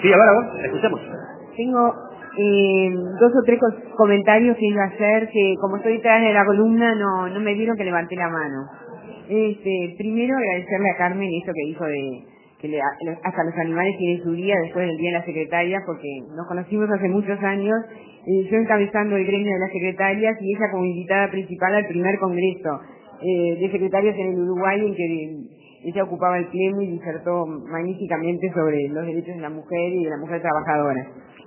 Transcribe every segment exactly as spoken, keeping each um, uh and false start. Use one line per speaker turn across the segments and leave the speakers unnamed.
Sí, a ver, a ver, escuchemos.
Tengo eh, dos o tres comentarios que iba a hacer, que como estoy detrás de la columna no, no me vieron que levanté la mano. Este, primero agradecerle a Carmen esto que dijo de que le, hasta los animales tienen su día después del Día de la Secretaria, porque nos conocimos hace muchos años, eh, yo encabezando el gremio de las secretarias y ella como invitada principal al primer congreso eh, de secretarias en el Uruguay, en que ella ocupaba el pleno y disertó magníficamente sobre los derechos de la mujer y de la mujer trabajadora.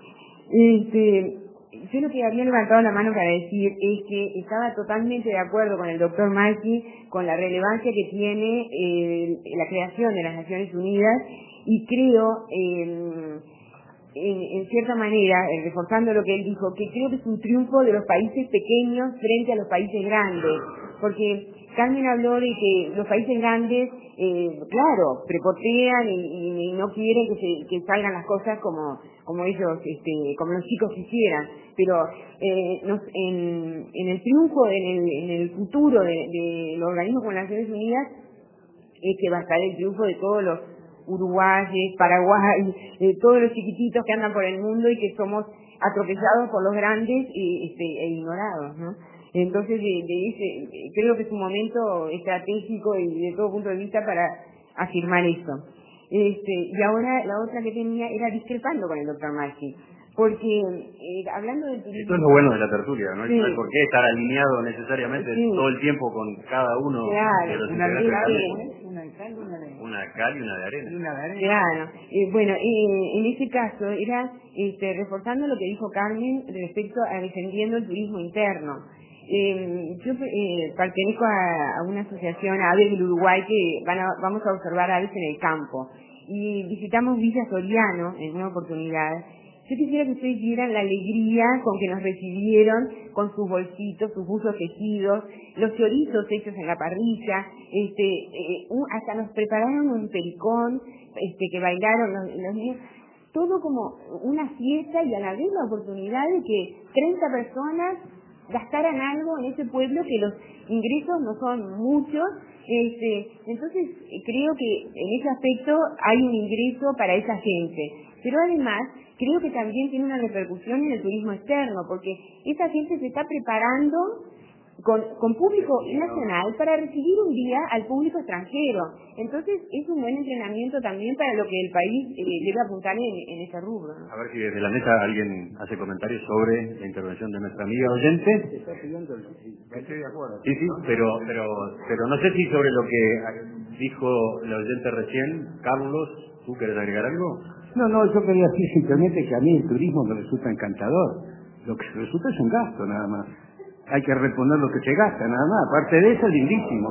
Este, yo lo que había levantado la mano para decir es que estaba totalmente de acuerdo con el doctor Malki, con la relevancia que tiene eh, la creación de las Naciones Unidas, y creo, eh, en, en cierta manera, eh, reforzando lo que él dijo, que creo que es un triunfo de los países pequeños frente a los países grandes, porque Carmen habló de que los países grandes, eh, claro, prepotean y, y, y no quieren que, se, que salgan las cosas como, como ellos, este, como los chicos quisieran, pero eh, nos, en, en el triunfo, en el, en el futuro de, de los organismos como las Naciones Unidas, es que va a estar el triunfo de todos los uruguayes, paraguayos, eh, todos los chiquititos que andan por el mundo y que somos atropellados por los grandes y, este, e ignorados, ¿no? Entonces, de, de ese, creo que es un momento estratégico y de todo punto de vista para afirmar eso. Este, y ahora la otra que tenía era discrepando con el doctor Malki, porque eh, hablando del turismo...
Esto es lo bueno de la tertulia, ¿no?
Sí.
No hay por qué estar alineado necesariamente
sí.
todo el tiempo con cada uno
claro,
de los
una
integrantes.
de cal,
una de cal y una de
Una de cal y una de arena.
y una de arena.
Claro, eh, bueno, eh, en ese caso era este, reforzando lo que dijo Carmen respecto a defendiendo el turismo interno. Eh, yo eh, pertenezco a, a una asociación, a Aves del Uruguay, que van a, vamos a observar aves en el campo. Y visitamos Villa Soriano en una oportunidad. Yo quisiera que ustedes vieran la alegría con que nos recibieron, con sus bolsitos, sus buzos tejidos, los chorizos hechos en la parrilla, este, eh, un, hasta nos prepararon un pericón, este, que bailaron los, los niños, todo como una fiesta, y a la vez la oportunidad de que treinta personas gastaran algo en ese pueblo, que los ingresos no son muchos. Este, entonces creo que en ese aspecto hay un ingreso para esa gente, pero además creo que también tiene una repercusión en el turismo externo, porque esa gente se está preparando con, con público nacional para recibir un día al público extranjero. Entonces es un buen entrenamiento también para lo que el país eh, debe apuntar en, en ese rubro, ¿no?
A ver si desde la mesa alguien hace comentarios sobre la intervención de nuestra amiga oyente.
Estoy de acuerdo.
Sí, sí, pero, pero, pero no sé si sobre lo que dijo la oyente recién. Carlos, ¿tú querés agregar algo?
No, no, yo quería decir simplemente que a mí el turismo me resulta encantador. Lo que resulta es un gasto, nada más. Hay que reponer lo que se gasta, nada más. Aparte de eso, es lindísimo.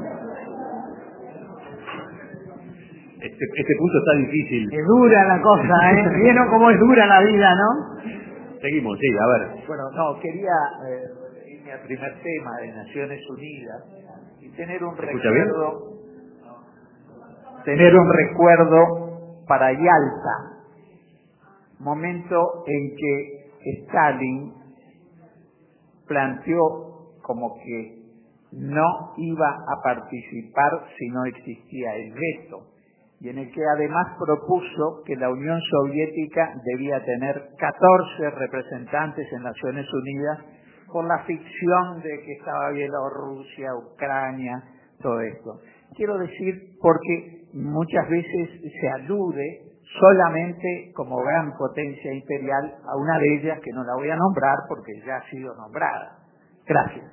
Este, este punto está difícil.
Es dura la cosa, ¿eh? ¿Vieron cómo es dura la vida, no?
Seguimos, sí, a ver.
Bueno, no, quería eh, irme al primer tema de Naciones Unidas y tener un recuerdo, tener un recuerdo para Yalta, momento en que Stalin planteó como que no iba a participar si no existía el veto, y en el que además propuso que la Unión Soviética debía tener catorce representantes en Naciones Unidas, por la ficción de que estaba Bielorrusia, Ucrania, todo esto. Quiero decir, porque muchas veces se alude solamente como gran potencia imperial a una de ellas, que no la voy a nombrar porque ya ha sido nombrada. Gracias.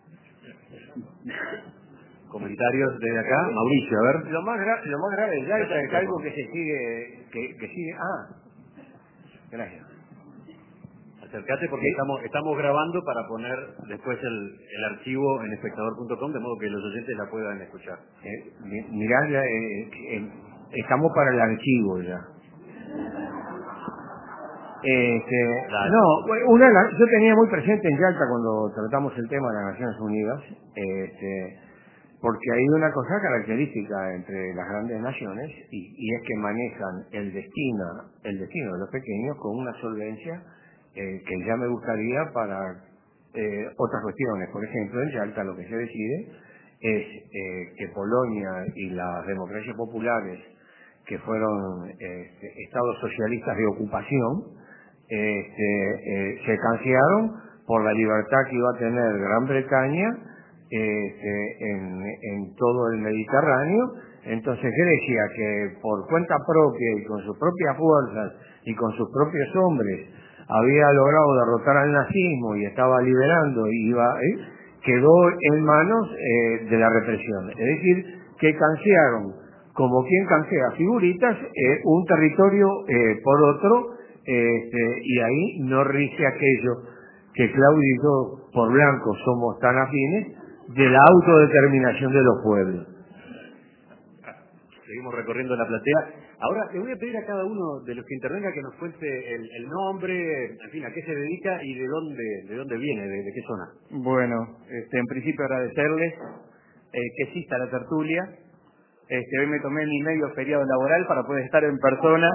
Comentarios desde acá. Mauricio, a ver.
Lo más, gra lo más grave ya es algo que se sigue, que, que sigue. Ah, gracias.
Acércate porque estamos estamos grabando para poner después el, el archivo en espectador punto com, de modo que los oyentes la puedan escuchar.
Eh, mirá, eh, eh, estamos para el archivo ya. Este, no, una de las, yo tenía muy presente en Yalta cuando tratamos el tema de las Naciones Unidas, este, porque hay una cosa característica entre las grandes naciones y, y es que manejan el destino, el destino de los pequeños con una solvencia eh, que ya me gustaría para eh, otras cuestiones. Por ejemplo, en Yalta lo que se decide es eh, que Polonia y las democracias populares que fueron este, estados socialistas de ocupación, este, eh, se cansearon por la libertad que iba a tener Gran Bretaña este, en, en todo el Mediterráneo. Entonces Grecia, que por cuenta propia y con sus propias fuerzas y con sus propios hombres había logrado derrotar al nazismo y estaba liberando y iba ¿eh? quedó en manos eh, de la represión. Es decir, que cansearon, como quien cansea figuritas, eh, un territorio eh, por otro, este, y ahí no rige aquello que Claudio y yo, por blanco, somos tan afines, de la autodeterminación de los pueblos.
Seguimos recorriendo la platea. Ahora le voy a pedir a cada uno de los que intervenga que nos cuente el, el nombre, en fin, a qué se dedica y de dónde de dónde viene, de, de qué zona.
Bueno, este, en principio agradecerles eh, que exista la tertulia. Este, hoy me tomé mi medio feriado laboral para poder estar en persona.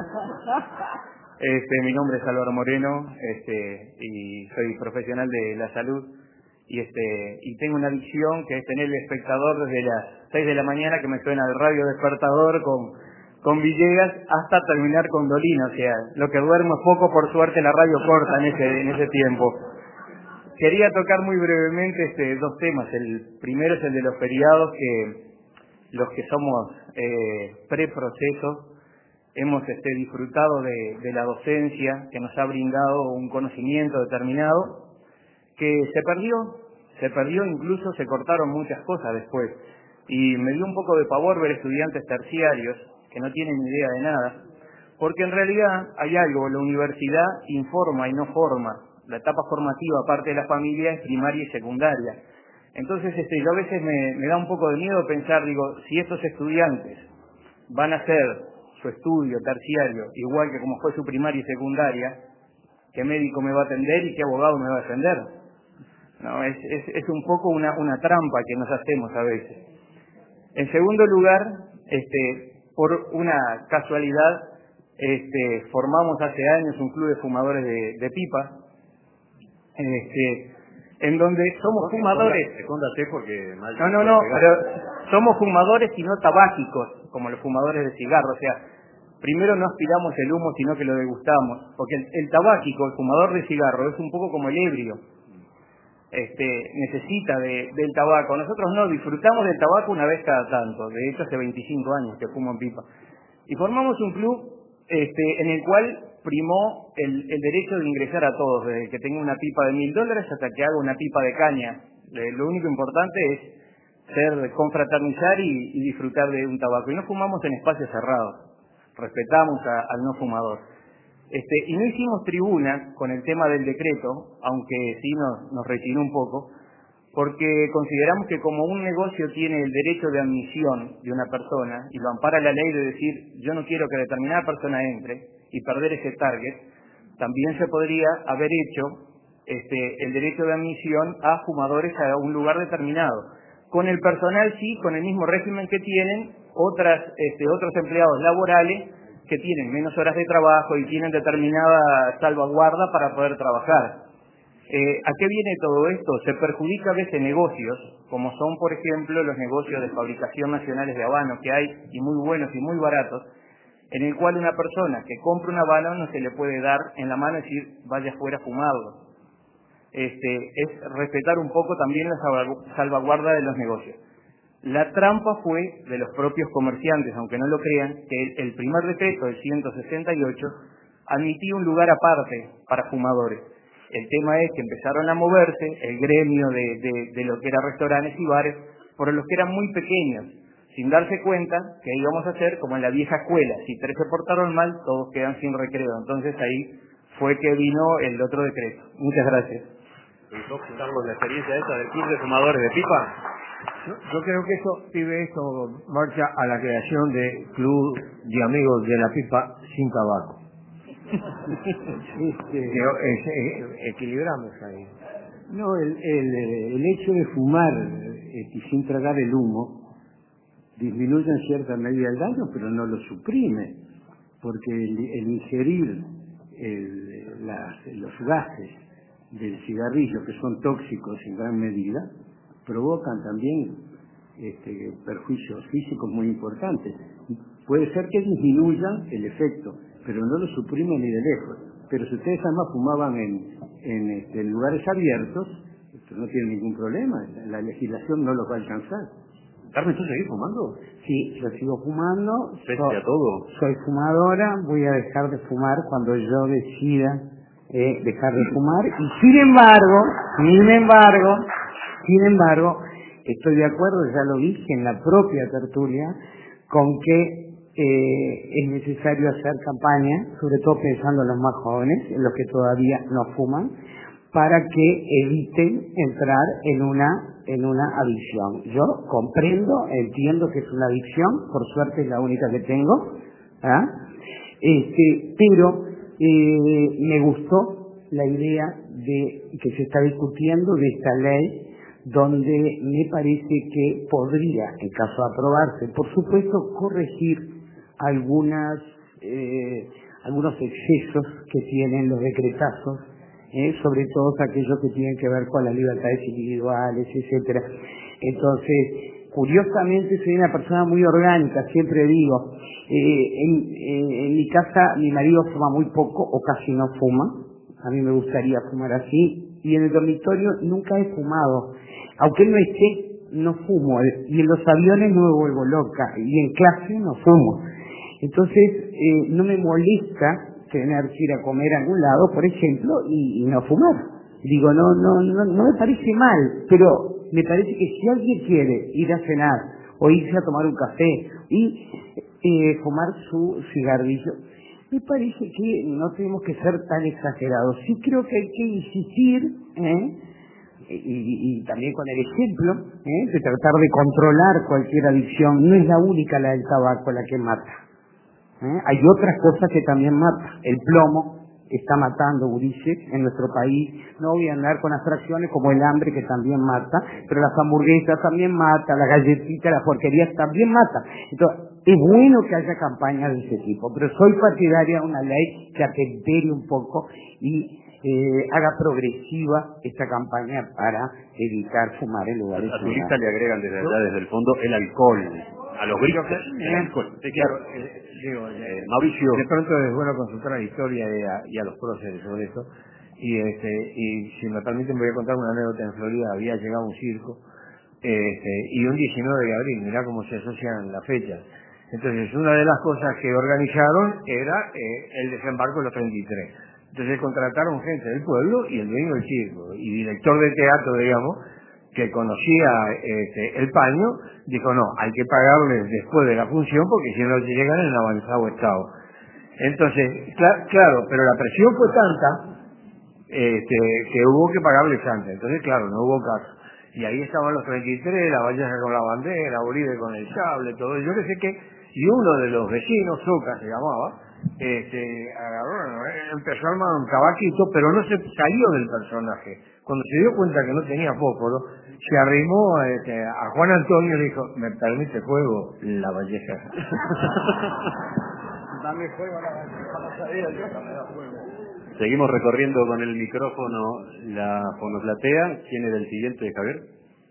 Este, mi nombre es Álvaro Moreno, este, y soy profesional de la salud. Y este y tengo una visión que es tener el espectador desde las seis de la mañana, que me suena el radio despertador con, con Villegas, hasta terminar con Dolina. O sea, lo que duermo es poco, por suerte la radio corta en ese, en ese tiempo. Quería tocar muy brevemente este, dos temas. El primero es el de los feriados, que los que somos eh, preproceso hemos este, disfrutado de, de la docencia, que nos ha brindado un conocimiento determinado, que se perdió, se perdió, incluso se cortaron muchas cosas después. Y me dio un poco de pavor ver estudiantes terciarios que no tienen idea de nada, porque en realidad hay algo, la universidad informa y no forma. La etapa formativa, aparte de la familia, es primaria y secundaria. Entonces este, yo a veces me, me da un poco de miedo pensar, digo, si estos estudiantes van a hacer su estudio terciario igual que como fue su primaria y secundaria, ¿qué médico me va a atender y qué abogado me va a defender? No, es, es, es un poco una, una trampa que nos hacemos a veces. En segundo lugar, este, por una casualidad, este, formamos hace años un club de fumadores de, de pipa, este, en donde somos fumadores.
Escóndate porque mal.
No, no, no, pero somos fumadores y no tabáquicos, como los fumadores de cigarro. O sea, primero no aspiramos el humo, sino que lo degustamos, porque el, el tabáquico, el fumador de cigarro, es un poco como el ebrio. Este, necesita de, del tabaco. Nosotros no, disfrutamos del tabaco una vez cada tanto. De hecho, hace veinticinco años que fumo en pipa. Y formamos un club este, en el cual primó el, el derecho de ingresar a todos, desde que tenga una pipa de mil dólares hasta que haga una pipa de caña. Eh, lo único importante es ser, confraternizar y, y disfrutar de un tabaco. Y no fumamos en espacios cerrados. Respetamos a, al no fumador. Este, y no hicimos tribuna con el tema del decreto, aunque sí nos, nos retiró un poco, porque consideramos que como un negocio tiene el derecho de admisión de una persona y lo ampara la ley de decir yo no quiero que determinada persona entre y perder ese target, también se podría haber hecho este, el derecho de admisión a fumadores a un lugar determinado. Con el personal sí, con el mismo régimen que tienen otras, este, otros empleados laborales que tienen menos horas de trabajo y tienen determinada salvaguarda para poder trabajar. Eh, ¿A qué viene todo esto? Se perjudica a veces negocios, como son, por ejemplo, los negocios de fabricación nacionales de habanos que hay, y muy buenos y muy baratos, en el cual una persona que compra un habano no se le puede dar en la mano y decir, vaya afuera a fumarlo. Este, es respetar un poco también la salvaguarda de los negocios. La trampa fue de los propios comerciantes, aunque no lo crean, que el primer decreto del ciento sesenta y ocho admitía un lugar aparte para fumadores. El tema es que empezaron a moverse el gremio de, de, de lo que eran restaurantes y bares, por los que eran muy pequeños, sin darse cuenta que íbamos a hacer como en la vieja escuela, si tres se portaron mal, todos quedan sin recreo. Entonces ahí fue que vino el otro decreto. Muchas gracias.
¿Y vos, Carlos, la experiencia esa del club de fumadores de pipa?
Yo, yo creo que eso, pibe, esto marcha a la creación de club de amigos de la pipa sin tabaco.
Este,
que, es, es, equilibramos ahí.
No, el, el, el hecho de fumar este, sin tragar el humo disminuye en cierta medida el daño, pero no lo suprime, porque el, el ingerir el, las, los gases del cigarrillo, que son tóxicos en gran medida, provocan también este, perjuicios físicos muy importantes. puede ser que disminuya el efecto, pero no lo suprime ni de lejos. Pero si ustedes además fumaban en, en, este, en lugares abiertos, esto no tiene ningún problema, la legislación no los va a alcanzar.
Carmen, ¿tú seguís fumando?
Sí, yo sigo fumando.
Pese
So,
a todo.
Soy fumadora, voy a dejar de fumar cuando yo decida eh, dejar de fumar. Y sin embargo, sin embargo, sin embargo, estoy de acuerdo, ya lo dije en la propia tertulia, con que eh, es necesario hacer campaña, sobre todo pensando en los más jóvenes, en los que todavía no fuman, para que eviten entrar en una en una adicción. Yo comprendo, entiendo que es una adicción, por suerte es la única que tengo, ¿ah? este, pero eh, me gustó la idea de que se está discutiendo de esta ley, donde me parece que podría, en caso de aprobarse, por supuesto, corregir algunas eh, algunos excesos que tienen los decretazos, eh, sobre todo aquellos que tienen que ver con las libertades individuales, etcétera. Entonces, curiosamente soy una persona muy orgánica, siempre digo, eh, en, eh, en mi casa mi marido fuma muy poco o casi no fuma, a mí me gustaría fumar así, y en el dormitorio nunca he fumado, aunque él no esté, no fumo, y en los aviones no me vuelvo loca, y en clase no fumo. Entonces, eh, no me molesta tener que ir a comer a algún lado, por ejemplo, y, y no fumar. Digo, no, no, no, no me parece mal, pero me parece que si alguien quiere ir a cenar, o irse a tomar un café, y eh, fumar su cigarrillo, me parece que no tenemos que ser tan exagerados. Sí creo que hay que insistir, ¿eh? Y, y también con el ejemplo, ¿eh? de tratar de controlar cualquier adicción. No es la única la del tabaco la que mata. ¿Eh? Hay otras cosas que también matan. El plomo está matando, gurises, en nuestro país. No voy a andar con abstracciones como el hambre, que también mata, pero las hamburguesas también matan, las galletitas, las porquerías también matan. Entonces, es bueno que haya campañas de ese tipo, pero soy partidaria de una ley que atempere un poco y eh, haga progresiva esta campaña para evitar fumar en lugares.
A tu lista le agregan desde allá, desde el fondo, el alcohol. A los gritos, el alcohol. Sí, claro.
Eh, digo,
eh, Mauricio.
De pronto es bueno consultar a la historia y a, y a los próceres sobre eso. Y este y si me permiten voy a contar una anécdota. En Florida había llegado un circo este, y un diecinueve de abril, mirá cómo se asocian las fechas. Entonces una de las cosas que organizaron era eh, el desembarco de los treinta y tres. Entonces contrataron gente del pueblo y el dueño del circo y director de teatro, digamos, que conocía este, el paño, dijo no, hay que pagarles después de la función porque si no llegan en avanzado estado. Entonces, cl- claro, pero la presión fue tanta este, que hubo que pagarles antes. Entonces, claro, no hubo caso. Y ahí estaban los treinta y tres, la Valleja con la bandera, Uribe con el sable, todo. Yo que sé qué. Y uno de los vecinos, Soca se llamaba, este, agarró, empezó a armar un tabaquito, pero no se salió del personaje. Cuando se dio cuenta que no tenía fósforo, se arrimó este, a Juan Antonio y dijo, ¿me permite fuego? La Valleja.
Dame fuego a la Valleja, no sabía yo que me da fuego.
Seguimos recorriendo con el micrófono la fonoplatea. ¿Quién es el siguiente, Javier?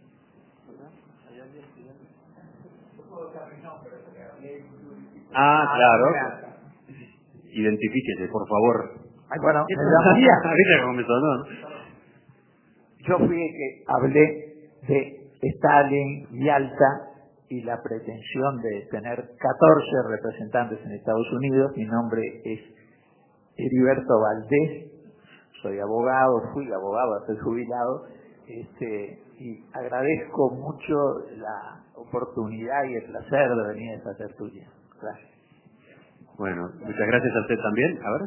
Ah, claro. Identifíquese, por favor.
Ay, bueno, me
¿Viste cómo me sonó?
Yo fui el que hablé de Stalin, Yalta y la pretensión de tener catorce representantes en Estados Unidos. Mi nombre es Heriberto Valdés, soy abogado, fui abogado, estoy jubilado, este, y agradezco mucho la oportunidad y el placer de venir a esta tertulia. Gracias.
Bueno, muchas gracias a usted también. A ver.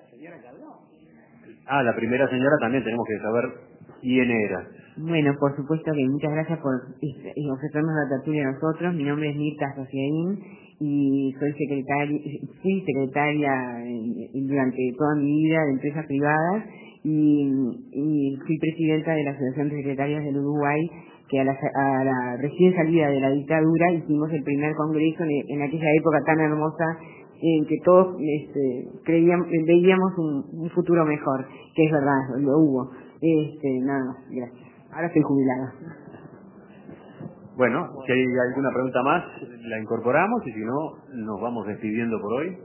Ah, la primera señora también tenemos que saber quién era.
Bueno, por supuesto que muchas gracias por eh, ofrecernos la tertulia a nosotros. Mi nombre es Mirta Sociaín y soy secretaria, fui secretaria en, durante toda mi vida de empresas privadas y, y fui presidenta de la Asociación de Secretarias del Uruguay, que a la, a la recién salida de la dictadura hicimos el primer congreso en, en aquella época tan hermosa en que todos este, creíamos, veíamos un, un futuro mejor, que es verdad, lo hubo. Este, nada más, gracias. Ahora estoy jubilada.
Bueno, si hay alguna pregunta más, la incorporamos y si no, nos vamos despidiendo por hoy.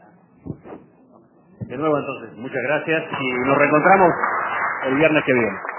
De nuevo entonces, muchas gracias y nos reencontramos el viernes que viene.